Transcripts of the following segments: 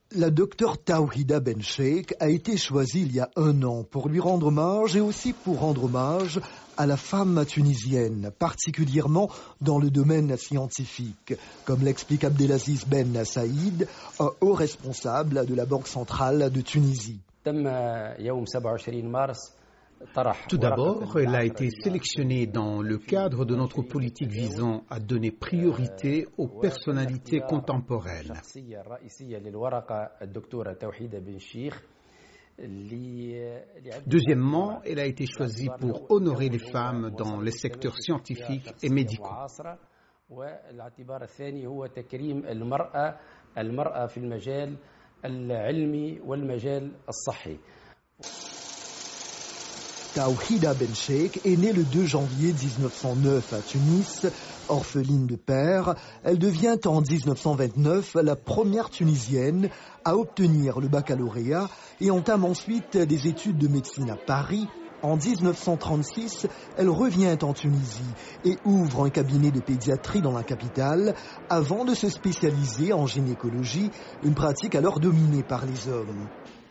La docteure Tawhida Ben Cheikh a été choisie il y a 1 an pour lui rendre hommage et aussi pour rendre hommage à la femme tunisienne, particulièrement dans le domaine scientifique, comme l'explique Abdelaziz Ben Saïd, un haut responsable de la Banque centrale de Tunisie. Tout d'abord, elle a été sélectionnée dans le cadre de notre politique visant à donner priorité aux personnalités contemporaines. Deuxièmement, elle a été choisie pour honorer les femmes dans les secteurs scientifiques et médicaux. Tawhida Ben Cheikh est née le 2 janvier 1909 à Tunis. Orpheline de père, elle devient en 1929 la première Tunisienne à obtenir le baccalauréat et entame ensuite des études de médecine à Paris. En 1936, elle revient en Tunisie et ouvre un cabinet de pédiatrie dans la capitale avant de se spécialiser en gynécologie, une pratique alors dominée par les hommes.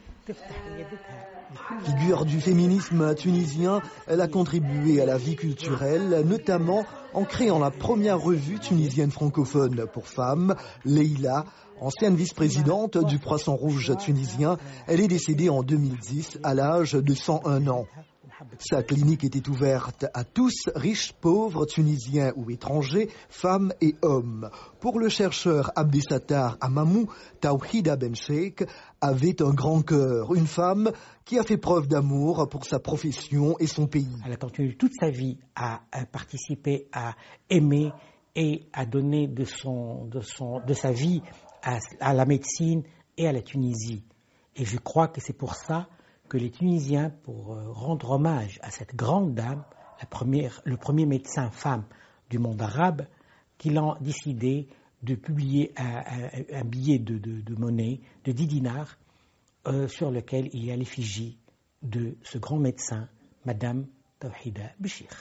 Figure du féminisme tunisien, elle a contribué à la vie culturelle, notamment en créant la première revue tunisienne francophone pour femmes, Leïla, ancienne vice-présidente du Croissant Rouge tunisien. Elle est décédée en 2010 à l'âge de 101 ans. Sa clinique était ouverte à tous, riches, pauvres, tunisiens ou étrangers, femmes et hommes. Pour le chercheur Abdesattar Amamou, Tawhida Ben Cheikh avait un grand cœur, une femme qui a fait preuve d'amour pour sa profession et son pays. Elle a continué toute sa vie à participer, à aimer et à donner de sa vie à la médecine et à la Tunisie. Et je crois que c'est pour ça que les Tunisiens, pour rendre hommage à cette grande dame, le premier médecin femme du monde arabe, qu'ils ont décidé de publier un billet de monnaie de 10 dinars sur lequel il y a l'effigie de ce grand médecin, Madame Tawhida Ben Cheikh.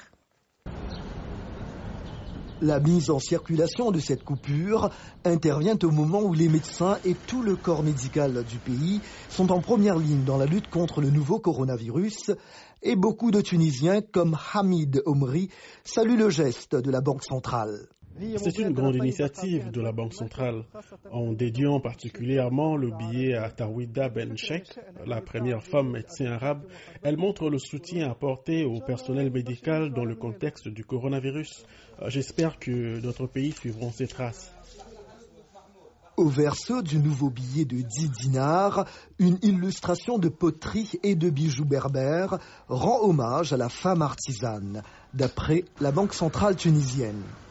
La mise en circulation de cette coupure intervient au moment où les médecins et tout le corps médical du pays sont en première ligne dans la lutte contre le nouveau coronavirus et beaucoup de Tunisiens comme Hamid Omri saluent le geste de la Banque centrale. C'est une grande initiative de la Banque centrale. En dédiant particulièrement le billet à Tawhida Ben Cheikh, la première femme médecin arabe, elle montre le soutien apporté au personnel médical dans le contexte du coronavirus. J'espère que d'autres pays suivront ses traces. Au verso du nouveau billet de 10 dinars, une illustration de poterie et de bijoux berbères rend hommage à la femme artisane, d'après la Banque centrale tunisienne.